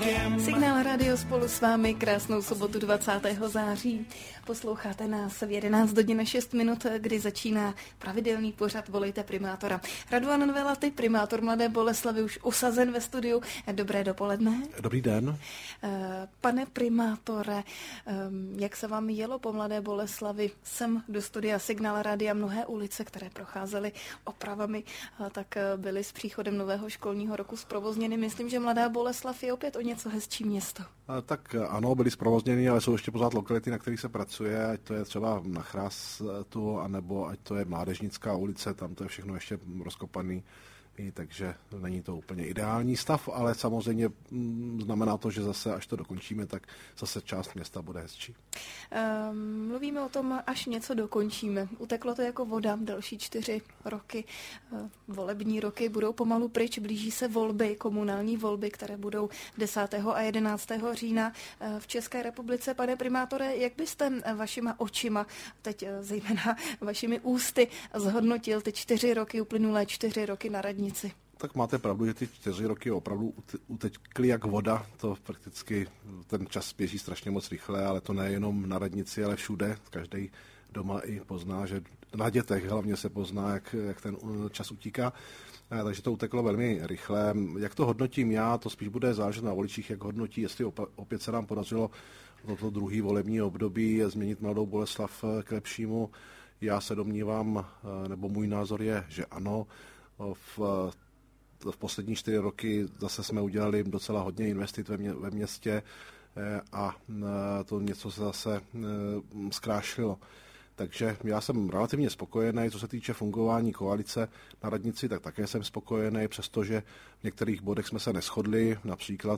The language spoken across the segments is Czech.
Signál Radio spolu s vámi, krásnou sobotu 20. září. Posloucháte nás v 11 hodin a 6 minut, kdy začíná pravidelný pořad Volejte primátora. Radovan Velaty, primátor Mladé Boleslavi, už usazen ve studiu. Dobré dopoledne. Dobrý den. Pane primátore, jak se vám jelo po Mladé Boleslavi? Sem do studia Signál Radia mnohé ulice, které procházely opravami, tak byly s příchodem nového školního roku zprovozněny. Myslím, že Mladá Boleslav je opět o něco hezčí město. Tak ano, byly zprovozněny, ale jsou ještě pořád lokality, na kterých se pracuje, ať to je třeba na Chrastu, anebo ať to je Mládežnická ulice, tam to je všechno ještě rozkopaný. Takže není to úplně ideální stav, ale samozřejmě znamená to, že zase, až to dokončíme, tak zase část města bude hezčí. Mluvíme o tom, až něco dokončíme. Uteklo to jako voda, další 4 roky, volební roky budou pomalu pryč, blíží se volby, komunální volby, které budou 10. a 11. října v České republice. Pane primátore, jak byste vašima očima, teď zejména vašimi ústy, zhodnotil ty 4 roky, uplynulé 4 roky na radnici? Tak máte pravdu, že ty 4 roky opravdu utekly jak voda, to prakticky ten čas běží strašně moc rychle, ale to nejenom na radnici, ale všude, každý doma i pozná, že na dětech hlavně se pozná, jak ten čas utíká, takže to uteklo velmi rychle. Jak to hodnotím já, to spíš bude záležet na voličích, jak hodnotí, jestli opět se nám podařilo toto druhý volební období změnit Mladou Boleslav k lepšímu. Já se domnívám, nebo můj názor je, že ano. V poslední 4 roky zase jsme udělali docela hodně investit ve městě a to něco se zase zkrášlilo. Takže já jsem relativně spokojený, co se týče fungování koalice na radnici, tak také jsem spokojený, přestože v některých bodech jsme se neshodli, například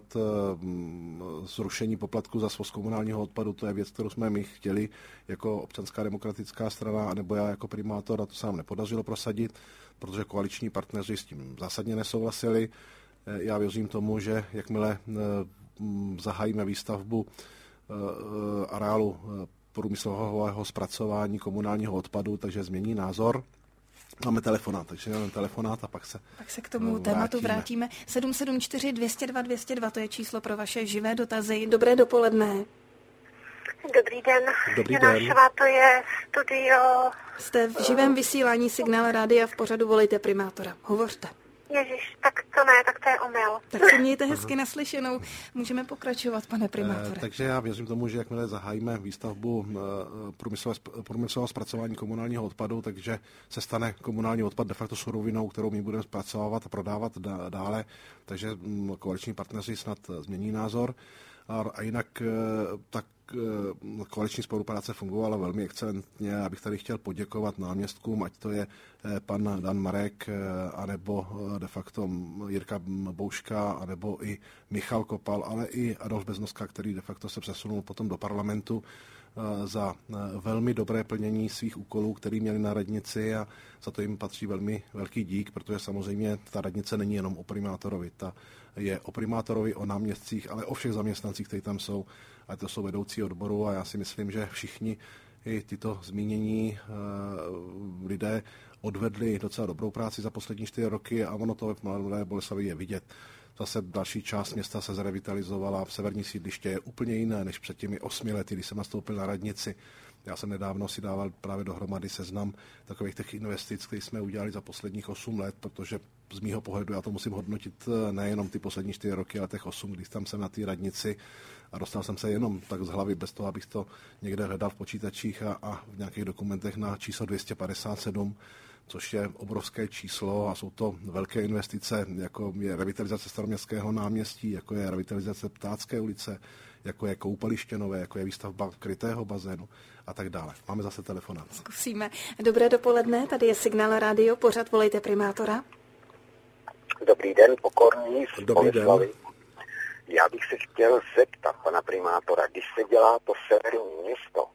zrušení poplatku za svoz komunálního odpadu, to je věc, kterou jsme my chtěli jako Občanská demokratická strana, anebo já jako primátor, a to se nám nepodařilo prosadit, protože koaliční partneři s tím zásadně nesouhlasili. Já věřím tomu, že jakmile zahájíme výstavbu areálu průmyslového zpracování komunálního odpadu, takže změní názor. Máme telefonát, takže máme telefonát a pak se k tomu tématu vrátíme. 774 202 202, to je číslo pro vaše živé dotazy. Dobré dopoledne. Dobrý den. Dobrý den. Janášová, to je studio. Jste v živém vysílání Signál Rádia v pořadu Volejte primátora. Hovořte. Ježiš, tak to ne, tak to je omyl. Tak se mějte hezky naslyšenou. Můžeme pokračovat, pane primátore. Takže já věřím tomu, že jakmile zahájíme výstavbu průmyslového zpracování komunálního odpadu, takže se stane komunální odpad de facto surovinou, kterou my budeme zpracovávat a prodávat dále. Takže koaliční partneři snad změní názor. A jinak tak koaliční spolupráce fungovala velmi excelentně. Já bych tady chtěl poděkovat náměstkům, ať to je pan Dan Marek, anebo de facto Jirka Bouška, anebo i Michal Kopal, ale i Adolf Beznoska, který de facto se přesunul potom do parlamentu za velmi dobré plnění svých úkolů, který měli na radnici, a za to jim patří velmi velký dík, protože samozřejmě ta radnice není jenom o primátorovi, ta je o primátorovi, o náměstcích, ale o všech zaměstnancích, kteří tam jsou, a to jsou vedoucí odboru, a já si myslím, že všichni i tyto zmínění lidé odvedli docela dobrou práci za poslední 4 roky a ono to v Mladé Boleslavi je vidět. Zase další část města se zrevitalizovala, v severní sídliště je úplně jiné než před těmi 8 lety, když jsem nastoupil na radnici. Já jsem nedávno si dával právě dohromady seznam takových těch investic, které jsme udělali za posledních 8 let, protože z mýho pohledu já to musím hodnotit nejenom ty poslední 4 roky, ale těch 8, když tam jsem na té radnici a dostal jsem se jenom tak z hlavy, bez toho, abych to někde hledal v počítačích a v nějakých dokumentech, na číslo 257, což je obrovské číslo a jsou to velké investice, jako je revitalizace Staroměstského náměstí, jako je revitalizace Ptácké ulice, jako je koupaliště nové, jako je výstavba krytého bazénu a tak dále. Máme zase telefonát. Zkusíme. Dobré dopoledne, tady je Signál Rádio, pořad Volejte primátora. Dobrý den, pokorní z Dobrý Boleslavy. den. Já bych se chtěl zeptat pana primátora, když se dělá to severní město,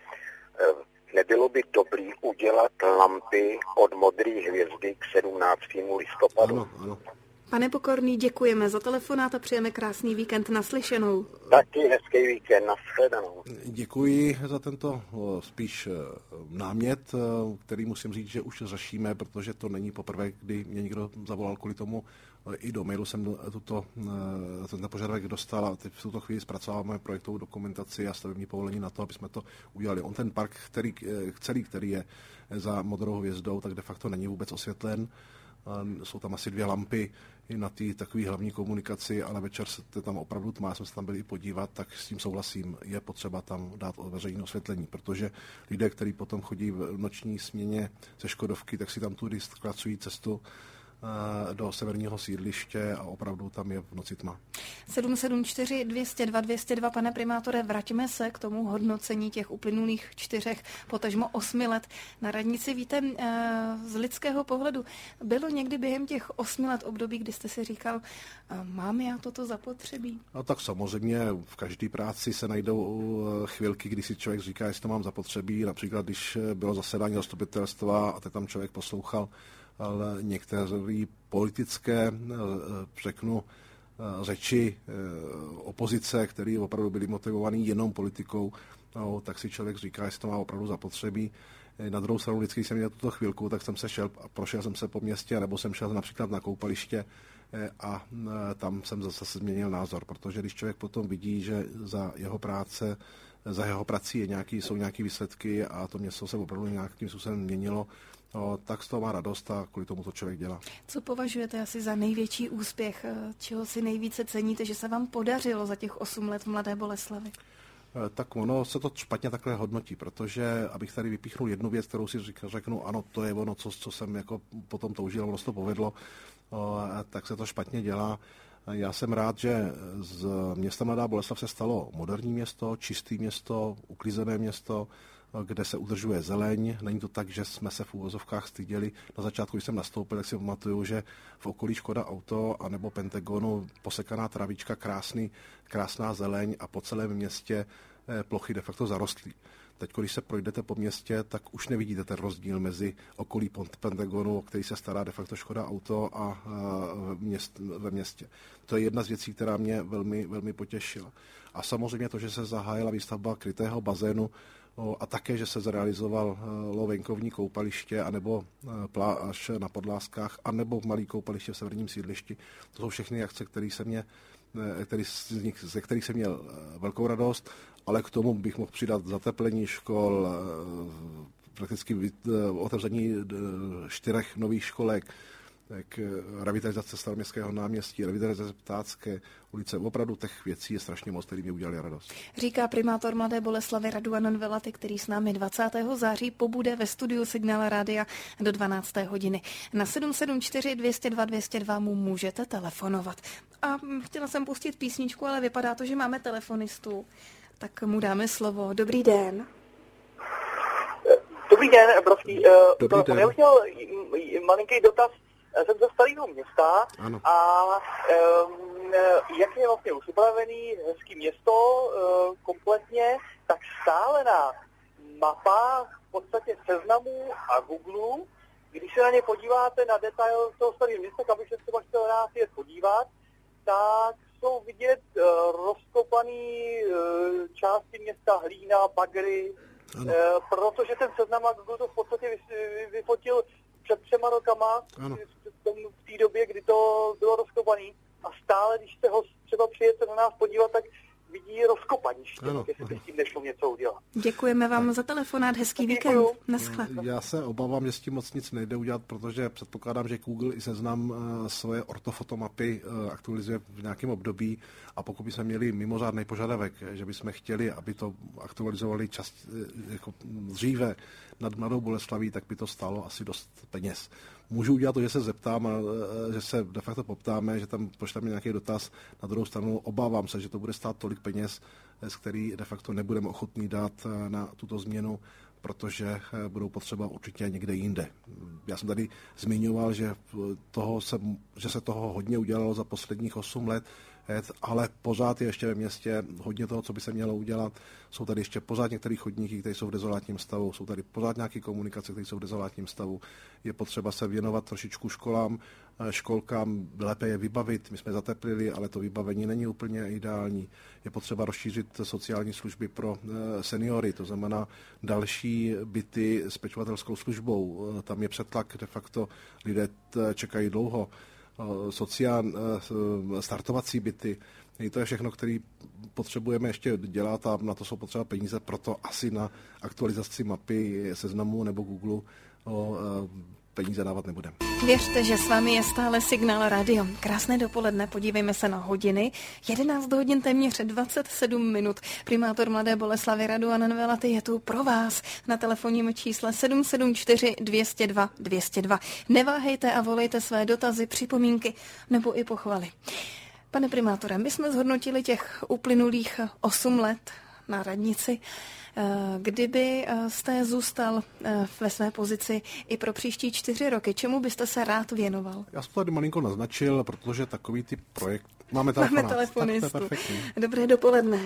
nebylo by dobrý udělat lampy od modré hvězdy k 17. listopadu? Ano. Pane Pokorný, děkujeme za telefonát a přejeme krásný víkend, naslyšenou. Taky hezký víkend, nashledanou. Děkuji za tento spíš námět, který musím říct, že už řešíme, protože to není poprvé, kdy mě někdo zavolal kvůli tomu. I do mailu jsem tento požadavek dostal a teď v tuto chvíli zpracováváme projektovou dokumentaci a stavební povolení na to, aby jsme to udělali. On ten park, který je za Modrou hvězdou, tak de facto není vůbec osvětlen. Jsou tam asi 2 lampy na té takové hlavní komunikaci, ale večer se tam opravdu tmá, jsem se tam byl i podívat, tak s tím souhlasím, je potřeba tam dát veřejné osvětlení, protože lidé, kteří potom chodí v noční směně ze Škodovky, tak si tam tudy zkracují cestu do severního sídliště a opravdu tam je v noci tma. 774 202 202, pane primátore, vraťme se k tomu hodnocení těch uplynulých 4, potažmo 8 let na radnici. Víte, z lidského pohledu, bylo někdy během těch 8 let období, kdy jste si říkal, mám já toto zapotřebí? No tak samozřejmě v každé práci se najdou chvilky, kdy si člověk říká, jestli to mám zapotřebí, například když bylo zasedání zastupitelstva a teď tam člověk poslouchal ale některé politické, řeknu, řeči opozice, které opravdu byly motivované jenom politikou, no, tak si člověk říká, jestli to má opravdu zapotřebí. Na druhou stranu vždycky jsem měl tuto chvilku, tak jsem se šel a prošel jsem se po městě, nebo jsem šel například na koupaliště a tam jsem zase změnil názor, protože když člověk potom vidí, že za jeho prací jsou nějaké výsledky a to město se opravdu nějakým způsobem měnilo, no, tak z toho má radost a kvůli tomu to člověk dělá. Co považujete asi za největší úspěch, čeho si nejvíce ceníte, že se vám podařilo za těch 8 let v Mladé Boleslavi? Tak ono se to špatně takhle hodnotí, protože abych tady vypíchnul jednu věc, kterou si řeknu, ano, to je ono, co jsem jako potom toužil, ono se to povedlo, tak se to špatně dělá. Já jsem rád, že z města Mladá Boleslav se stalo moderní město, čisté město, uklizené město, kde se udržuje zeleň. Není to tak, že jsme se v úvozovkách styděli. Na začátku, když jsem nastoupil, tak si pamatuju, že v okolí Škoda Auto a nebo Pentagonu posekaná travička, krásná zeleň a po celém městě plochy de facto zarostlí. Teď, když se projdete po městě, tak už nevidíte ten rozdíl mezi okolí Pentagonu, o který se stará de facto Škoda Auto a ve městě. To je jedna z věcí, která mě velmi, velmi potěšila. A samozřejmě to, že se zahájila výstavba krytého bazénu a také, že se zrealizovalo venkovní koupaliště anebo pláž na Podlázkách anebo malý koupaliště v severním sídlišti. To jsou všechny akce, ze kterých jsem měl velkou radost, ale k tomu bych mohl přidat zateplení škol, prakticky otevření 4 nových školek, tak revitalizace Staroměstského náměstí, revitalizace Ptácké ulice. Opravdu těch věcí je strašně moc, které mě udělali radost. Říká primátor Mladé Boleslavy Raduan Velaty, který s námi 20. září pobude ve studiu Signál Rádia do 12. hodiny. Na 774 202 202 mu můžete telefonovat. A chtěla jsem pustit písničku, ale vypadá to, že máme telefonistu. Tak mu dáme slovo. Dobrý den. Dobrý den, Brovský. Dobrý den. Já bych měl malinký dotaz. Jsem ze Starého Města. Ano. A jak je vlastně už upravený hezký město kompletně, tak stále na mapách v podstatě Seznamu a Google, když se na ně podíváte na detail toho Starého Města, kam bych se třeba chtěl rád jet podívat, tak jsou vidět rozkopaný části města, hlína, bagry, protože ten Seznam a Google to v podstatě vyfotil před 3 rokama, v té době, kdy to bylo rozkopaný. A stále, když se ho třeba přijete na nás podívat, tak vidí rozkopaniště, jestli s tím nešlo něco udělat. Děkujeme vám za telefonát, hezký víkend. Naschle. Já se obávám, že s tím moc nic nejde udělat, protože předpokládám, že Google i Seznam svoje ortofotomapy aktualizuje v nějakém období a pokud bychom měli mimořádný požadavek, že bychom chtěli, aby to aktualizovali jako dříve nad Mladou Boleslaví, tak by to stálo asi dost peněz. Můžu udělat to, že se zeptám, že se de facto poptáme, že tam pošleme nějaký dotaz. Na druhou stranu obávám se, že to bude stát tolik peněz, z který de facto nebudeme ochotní dát na tuto změnu, protože budou potřeba určitě někde jinde. Já jsem tady zmiňoval, že se toho hodně udělalo za posledních 8 let. ale pořád je ještě ve městě hodně toho, co by se mělo udělat. Jsou tady ještě pořád některé chodníky, které jsou v dezolátním stavu, jsou tady pořád nějaké komunikace, které jsou v dezolátním stavu. Je potřeba se věnovat trošičku školkám, lépe je vybavit. My jsme zateplili, ale to vybavení není úplně ideální. Je potřeba rozšířit sociální služby pro seniory, to znamená další byty s pečovatelskou službou. Tam je přetlak, de facto lidé čekají dlouho. Startovací byty. To je všechno, které potřebujeme ještě dělat a na to jsou potřeba peníze, proto asi na aktualizaci mapy Seznamu nebo Google peníze dávat nebudeme. Věřte, že s vámi je stále Signál Radio. Krásné dopoledne, podívejme se na hodiny. 11 hodin téměř 27 minut. Primátor Mladé Boleslavi Radovan Velaty je tu pro vás na telefonním čísle 774 202 202. Neváhejte a volejte své dotazy, připomínky nebo i pochvaly. Pane primátore, my jsme zhodnotili těch uplynulých 8 let na radnici. Kdyby jste zůstal ve své pozici i pro příští 4 roky, čemu byste se rád věnoval? Já jsem to tady malinko naznačil, protože takový ty projekt... Máme telefonistu. Dobré dopoledne.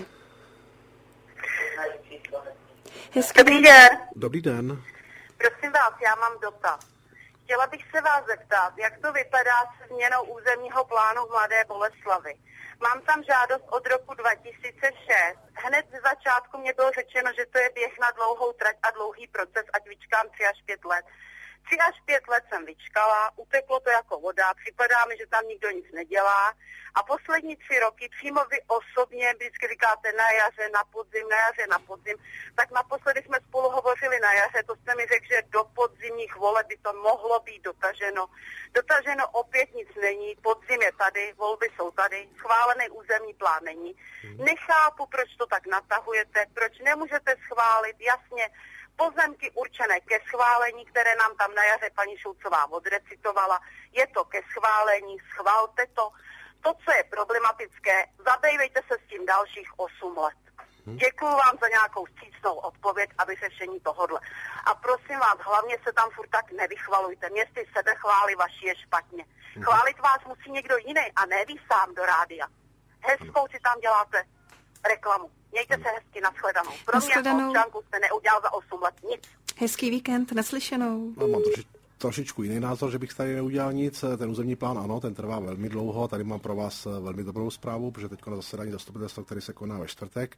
Dobrý den. Dobrý den. Prosím vás, já mám dotaz. Chtěla bych se vás zeptat, jak to vypadá se změnou územního plánu v Mladé Boleslavi. Mám tam žádost od roku 2006. Hned ze začátku mě bylo řečeno, že to je běh na dlouhou trať a dlouhý proces, ať vyčkám 3 až 5 let. 3 až 5 let jsem vyčkala, uteklo to jako voda, připadá mi, že tam nikdo nic nedělá. A poslední 3 roky přímo vy osobně vždycky říkáte na jaře, na podzim, tak naposledy jsme spolu hovořili na jaře, to jste mi řekl, že do podzimních voleb by to mohlo být dotaženo. Dotaženo opět nic není, podzim je tady, volby jsou tady, schválený územní plán není. Nechápu, proč to tak natahujete, proč nemůžete schválit jasně pozemky určené ke schválení, které nám tam na jaře paní Šulcová odrecitovala. Je to ke schválení, schvalte to. To, co je problematické, zabývejte se s tím dalších 8 let. Děkuju vám za nějakou vstřícnou odpověď a vyřešení tohodle. A prosím vás, hlavně se tam furt tak nevychvalujte. Městy sebechvály vaši je špatně. Chválit vás musí někdo jiný a ne vy sám do rádia. Hezkou si tam děláte reklamu. Mějte se hezky, nashledanou. Pro mě občanku jste neudělal za 8 let nic. Hezký víkend, naslyšenou. Mám trošičku jiný názor, že bych tady neudělal nic. Ten územní plán, ano, ten trvá velmi dlouho. Tady mám pro vás velmi dobrou zprávu, protože teď na zasedání zastupitelstva, který se koná ve čtvrtek,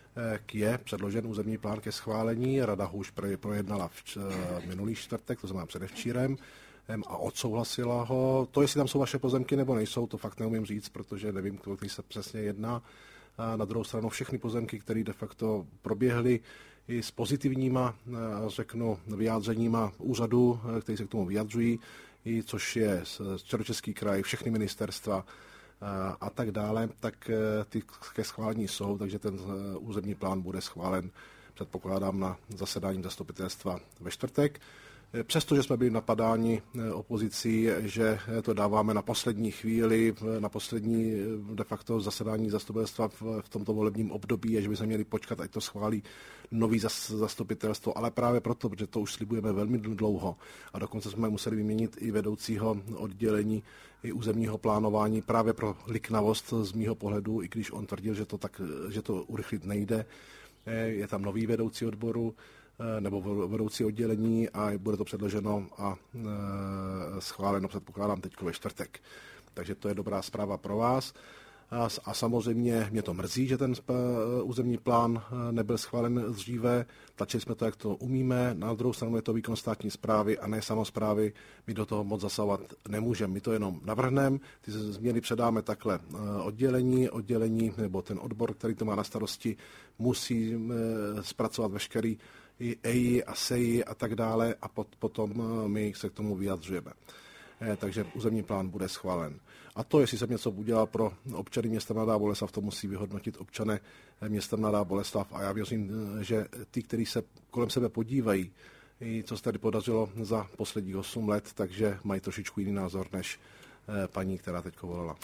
je předložen územní plán ke schválení. Rada ho už projednala v minulý čtvrtek, to znamená předevčírem, a odsouhlasila ho. To, jestli tam jsou vaše pozemky nebo nejsou, to fakt neumím říct, protože nevím, který se přesně jedná. A na druhou stranu všechny pozemky, které de facto proběhly i s pozitivníma, řeknu, vyjádřeníma úřadu, který se k tomu vyjadřují, i což je Středočeský kraj, všechny ministerstva a tak dále, tak ty ke schválení jsou, takže ten územní plán bude schválen, předpokládám, na zasedání zastupitelstva ve čtvrtek. Přestože jsme byli napadáni opozicí, že to dáváme na poslední chvíli, na poslední de facto zasedání zastupitelstva v tomto volebním období, že by se měli počkat, ať to schválí nový zastupitelstvo, ale právě proto, protože to už slibujeme velmi dlouho a dokonce jsme museli vyměnit i vedoucího oddělení i územního plánování právě pro liknavost z mýho pohledu, i když on tvrdil, že to urychlit nejde. Je tam nový vedoucí odboru, nebo vedoucí oddělení a bude to předloženo a schváleno, předpokládám, teď ve čtvrtek. Takže to je dobrá zpráva pro vás. A samozřejmě mě to mrzí, že ten územní plán nebyl schválen dříve. Tlačili jsme to, jak to umíme. Na druhou stranu je to výkon státní správy a ne samosprávy. My do toho moc zasahovat nemůžeme. My to jenom navrhneme. Ty změny předáme takhle oddělení nebo ten odbor, který to má na starosti, musí zpracovat veškerý i EI a SEI a tak dále a potom my se k tomu vyjadřujeme. Takže územní plán bude schválen. A to, jestli se něco udělá pro občany města Mladá Boleslav, to musí vyhodnotit občané města Mladá Boleslav. A já věřím, že ty, kteří se kolem sebe podívají, co se tady podařilo za posledních 8 let, takže mají trošičku jiný názor než paní, která teď volala.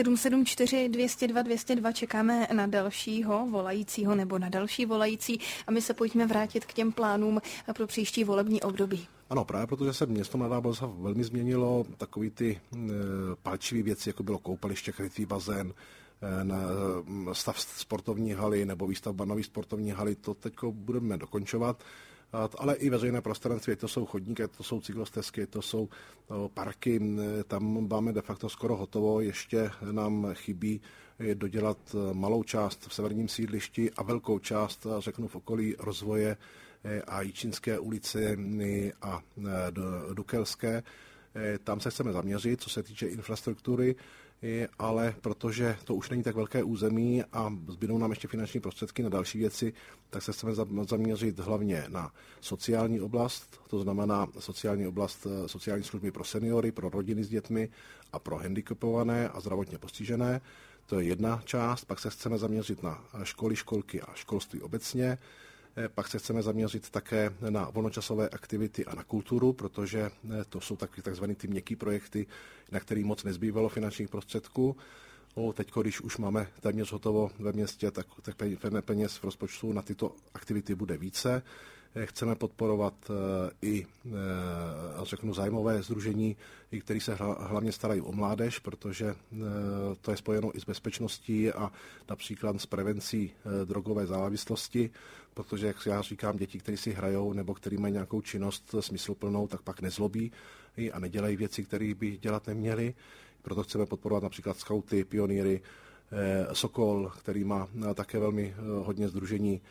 774 202 202 čekáme na dalšího volajícího nebo na další volající a my se pojďme vrátit k těm plánům pro příští volební období. Ano, právě protože se město Mladá Boleslav velmi změnilo, takový ty palčivé věci, jako bylo koupaliště, krytý bazén, stav sportovní haly nebo výstavba nový sportovní haly, to teď budeme dokončovat. Ale i veřejné prostranství, to jsou chodníky, to jsou cyklostezky, to jsou parky, tam máme de facto skoro hotovo, ještě nám chybí dodělat malou část v severním sídlišti a velkou část, řeknu, v okolí Rozvoje a Jičínské ulici a Dukelské. Tam se chceme zaměřit, co se týče infrastruktury, ale protože to už není tak velké území a zbydou nám ještě finanční prostředky na další věci, tak se chceme zaměřit hlavně na sociální oblast, to znamená sociální oblast, sociální služby pro seniory, pro rodiny s dětmi a pro handicapované a zdravotně postižené. To je jedna část, pak se chceme zaměřit na školy, školky a školství obecně. Pak se chceme zaměřit také na volnočasové aktivity a na kulturu, protože to jsou takzvané ty měkké projekty, na který moc nezbývalo finančních prostředků. Teď, když už máme téměř hotovo ve městě, tak peněz v rozpočtu na tyto aktivity bude více. Chceme podporovat i, řeknu, zájmové sdružení, které se hlavně starají o mládež, protože to je spojeno i s bezpečností a například s prevencí drogové závislosti, protože, jak já říkám, děti, které si hrajou nebo které mají nějakou činnost smysluplnou, tak pak nezlobí a nedělají věci, které by dělat neměli. Proto chceme podporovat například skauty, pionýry, Sokol, který má také velmi hodně sdružení.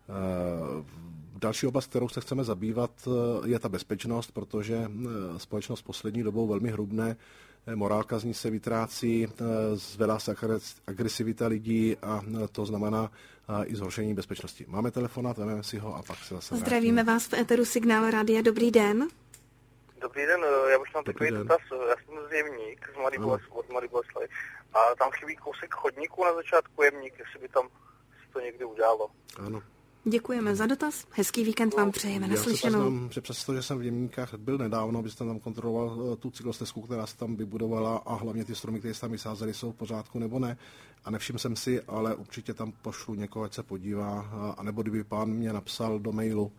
Další oblast, kterou se chceme zabývat, je ta bezpečnost, protože společnost poslední dobou velmi hrubne, morálka z ní se vytrácí, zvedá se agresivita lidí a to znamená i zhoršení bezpečnosti. Máme telefonát, vezmeme si ho a pak se zase Zdravíme vás v éteru Signál Rádia. Dobrý den. Dobrý den, já bych měl takový dotaz. Já jsem z Jemník, z Mladé Boleslavi. A tam chybí kousek chodníku na začátku Jemník, jestli by tam se to někdy udělalo. Ano. Děkujeme za dotaz. Hezký víkend vám přejeme. Naslyšenou. Já se přiznám, že přesto, že jsem v Jemníkách byl nedávno, byste tam kontroloval tu cyklostezku, která se tam vybudovala a hlavně ty stromy, které se tam vysázely, jsou v pořádku nebo ne. A nevšiml jsem si, ale určitě tam pošlu někoho, ať se podívá, anebo kdyby pán mě napsal do mailu,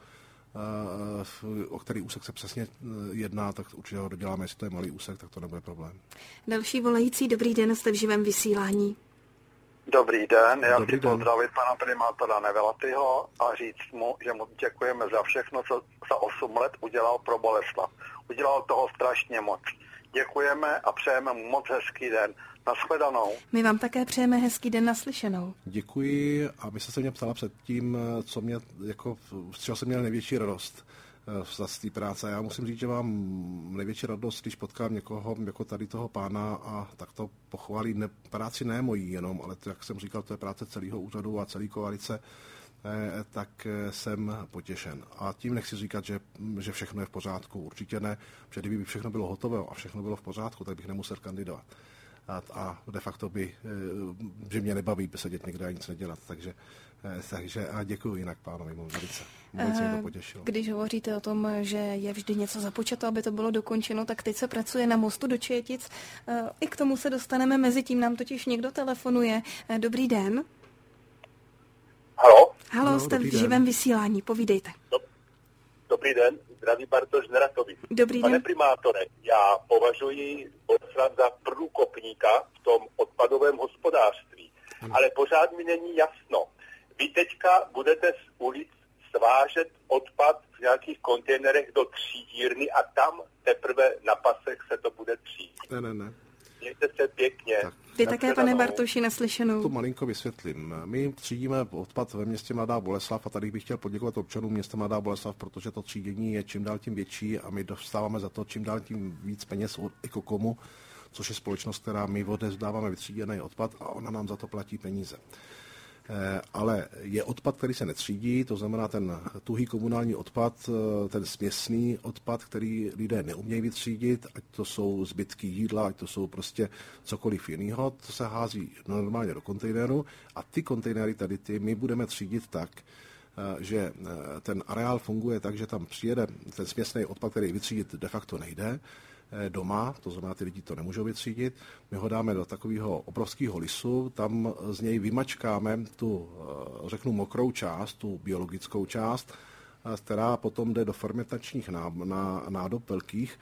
o který úsek se přesně jedná, tak určitě ho doděláme. Jestli to je malý úsek, tak to nebude problém. Další volající, dobrý den, jste v živém vysílání. Dobrý den, já chci pozdravit pana primátora Nevelatyho a říct mu, že mu děkujeme za všechno, co za 8 let udělal pro Boleslav. Udělal toho strašně moc. Děkujeme a přejeme mu moc hezký den. Nashledanou. My vám také přejeme hezký den, naslyšenou. Děkuji a vy jste se mě ptala předtím, co mě, z čeho jsem měl největší radost z té práce. Já musím říct, že mám největší radost, když potkám někoho jako tady toho pána a tak to pochválí práci ne mojí jenom, ale to, jak jsem říkal, to je práce celého úřadu a celé koalice, tak jsem potěšen. A tím nechci říkat, že všechno je v pořádku. Určitě ne, protože kdyby všechno bylo hotové a všechno bylo v pořádku, tak bych nemusel kandidovat. A de facto že mě nebaví sedět někde a nic nedělat. Takže a děkuji jinak pánovi, velice mě to potěšilo. Když hovoříte o tom, že je vždy něco započato, aby to bylo dokončeno, tak teď se pracuje na mostu do Četic. I k tomu se dostaneme, mezi tím nám totiž někdo telefonuje. Dobrý den. Halo, jste v živém vysílání, povídejte. Dobrý den, zdraví Bartoš Neratovic. Dobrý den. Pane primátore, já považuji Boleslav za průkopníka v tom odpadovém hospodářství, ale pořád mi není jasno. Vy teďka budete z ulic svážet odpad v nějakých kontejnerech do třídírny a tam teprve na pasech se to bude třídit. Ne. Mějte se pěkně. Tak. Vy také, pane Bartoši, naslyšenou. To malinko vysvětlím. My třídíme odpad ve městě Mladá Boleslav a tady bych chtěl poděkovat občanům města Mladá Boleslav, protože to třídění je čím dál tím větší a my dostáváme za to čím dál tím víc peněz od Ekokomu, což je společnost, která my odevzdáváme vytříděný odpad a ona nám za to platí peníze. Ale je odpad, který se netřídí, to znamená ten tuhý komunální odpad, ten směsný odpad, který lidé neumějí vytřídit, ať to jsou zbytky jídla, ať to jsou prostě cokoliv jiného, to se hází normálně do kontejneru a ty kontejnery tady my budeme třídit tak, že ten areál funguje tak, že tam přijede ten směsný odpad, který vytřídit de facto nejde, doma, to znamená, ty lidi to nemůžou vytřídit. My ho dáme do takového obrovského lisu, tam z něj vymačkáme tu, řeknu, mokrou část, tu biologickou část, která potom jde do fermentačních nádob velkých,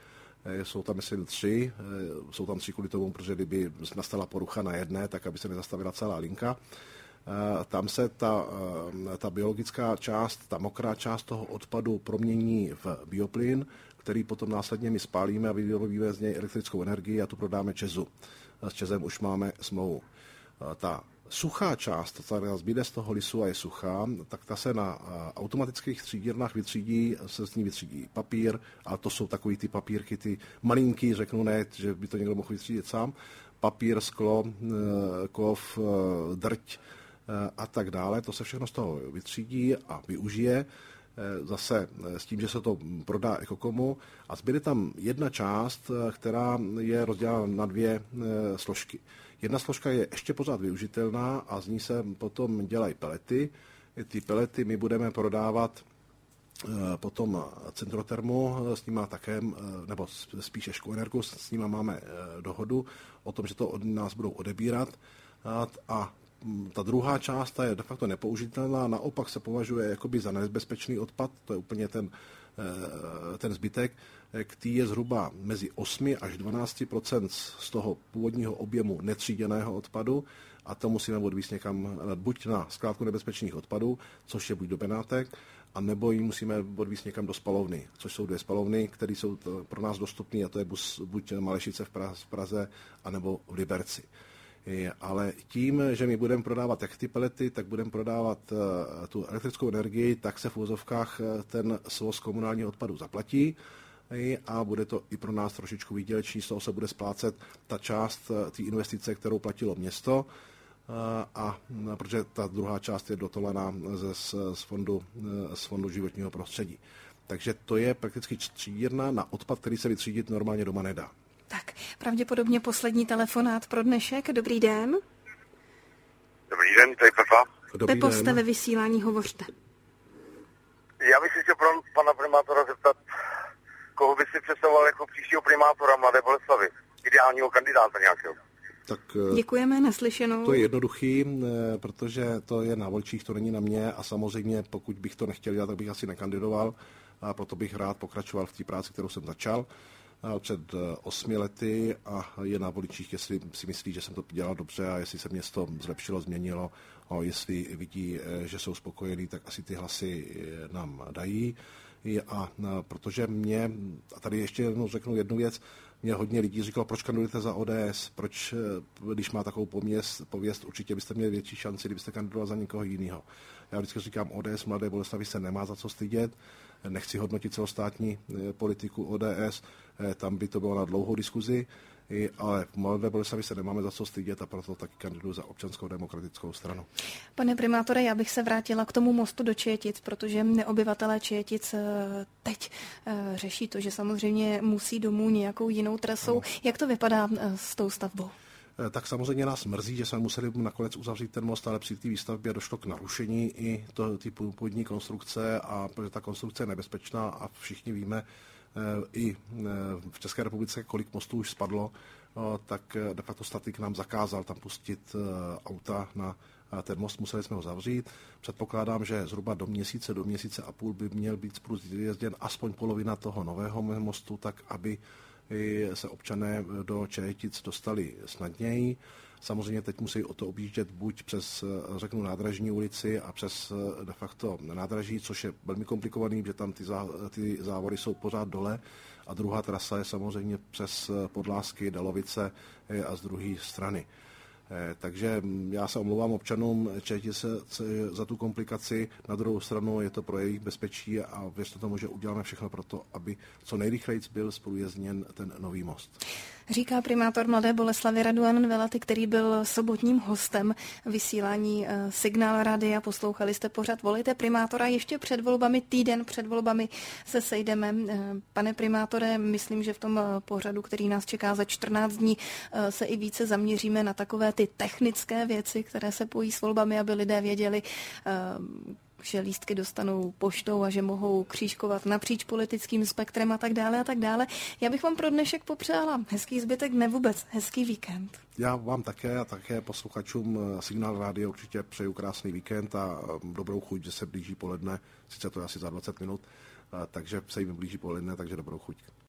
Jsou tam, myslím, 3. Jsou tam 3 kvůli tomu, protože kdyby nastala porucha na jedné, tak aby se nezastavila celá linka. Tam se ta biologická část, ta mokrá část toho odpadu promění v bioplyn, který potom následně my spálíme a vyrobíme z něj elektrickou energii a tu prodáme ČEZu. S ČEZem už máme smlouvu. Ta suchá část, která zbyde z toho lisu a je suchá, tak ta se na automatických třídírnách vytřídí, se z ní vytřídí papír, a to jsou takový ty papírky, ty malinký, řeknu ne, že by to někdo mohl vytřídit sám, papír, sklo, kov, drť a tak dále, to se všechno z toho vytřídí a využije, zase s tím, že se to prodá Ekokomu, a zbyde tam jedna část, která je rozdělena na 2 složky. Jedna složka je ještě pořád využitelná a z ní se potom dělají pelety. Ty pelety my budeme prodávat potom Centrotermu, s nima také, nebo spíše Škoenergu, s nima máme dohodu o tom, že to od nás budou odebírat, a ta druhá část ta je de facto nepoužitelná, naopak se považuje jakoby za nebezpečný odpad, to je úplně ten zbytek, který je zhruba mezi 8 až 12% z toho původního objemu netříděného odpadu, a to musíme odvízt někam buď na skládku nebezpečných odpadů, což je buď do Benátek, a nebo ji musíme odvízt někam do spalovny, což jsou 2 spalovny, které jsou pro nás dostupné, a to je buď Malešice v Praze, anebo v Liberci. Ale tím, že my budeme prodávat jak ty pelety, tak budeme prodávat tu elektrickou energii, tak se v uvozovkách ten svoz komunálního odpadu zaplatí a bude to i pro nás trošičku výdělečný, z toho se bude splácet ta část té investice, kterou platilo město, a protože ta druhá část je dotovaná z fondu životního prostředí. Takže to je prakticky třídírna na odpad, který se vytřídit normálně doma nedá. Tak, pravděpodobně poslední telefonát pro dnešek. Dobrý den. Dobrý den, to je Pepa. Pepo, jste ve vysílání, hovořte. Já bych si chtěl pro pana primátora zeptat, koho by si představoval jako příštího primátora Mladé Boleslavi, ideálního kandidáta nějakého. Tak, děkujeme, naslyšenou. To je jednoduchý, protože to je na voličích, to není na mě, a samozřejmě pokud bych to nechtěl dělat, tak bych asi nekandidoval, a proto bych rád pokračoval v té práci, kterou jsem začal před 8 lety, a je na voličích, jestli si myslí, že jsem to dělal dobře a jestli se město zlepšilo, změnilo, a jestli vidí, že jsou spokojení, tak asi ty hlasy nám dají. A protože a tady ještě jednou řeknu jednu věc, mě hodně lidí říkalo, proč kandidujete za ODS, proč, když má takovou pověst, určitě byste měli větší šanci, kdybyste kandidoval za někoho jiného. Já vždycky říkám, ODS Mladé Boleslavi se nemá za co stydět, nechci hodnotit celostátní politiku ODS, tam by to bylo na dlouhou diskuzi, ale v Mladé Boleslavi se nemáme za co stydět, a proto taky kandiduji za Občanskou demokratickou stranu. Pane primátore, já bych se vrátila k tomu mostu do Čejetic, protože obyvatelé Čejetic teď řeší to, že samozřejmě musí domů nějakou jinou trasou. No. Jak to vypadá s tou stavbou? Tak samozřejmě nás mrzí, že jsme museli nakonec uzavřít ten most, ale při té výstavbě došlo k narušení i ty původní konstrukce, a protože ta konstrukce je nebezpečná a všichni víme i v České republice, kolik mostů už spadlo, tak de facto statik nám zakázal tam pustit auta na ten most, museli jsme ho zavřít. Předpokládám, že zhruba do měsíce a půl by měl být zjezděn aspoň polovina toho nového mostu, tak aby se občané do Čejetic dostali snadněji. Samozřejmě teď musí o to objíždět buď přes, řeknu, Nádražní ulici a přes de facto nádraží, což je velmi komplikovaný, protože tam ty závory jsou pořád dole, a druhá trasa je samozřejmě přes Podlásky, Dalovice a z druhé strany. Takže já se omlouvám občanům Čejetic za tu komplikaci, na druhou stranu je to pro jejich bezpečí a věřte tomu, že uděláme všechno pro to, aby co nejrychleji byl spolujezděn ten nový most. Říká primátor Mladé Boleslavy Radovan Velaty, který byl sobotním hostem vysílání Signál Radia. Poslouchali jste pořad Volejte primátora. Ještě před volbami, týden před volbami se sejdeme. Pane primátore, myslím, že v tom pořadu, který nás čeká za 14 dní, se i více zaměříme na takové ty technické věci, které se pojí s volbami, aby lidé věděli, že lístky dostanou poštou a že mohou křížkovat napříč politickým spektrem a tak dále a tak dále. Já bych vám pro dnešek popřála hezký zbytek dne, vůbec hezký víkend. Já vám také a také posluchačům Signál Rádia určitě přeju krásný víkend a dobrou chuť, že se blíží poledne, sice to je asi za 20 minut, takže se jim blíží poledne, takže dobrou chuť.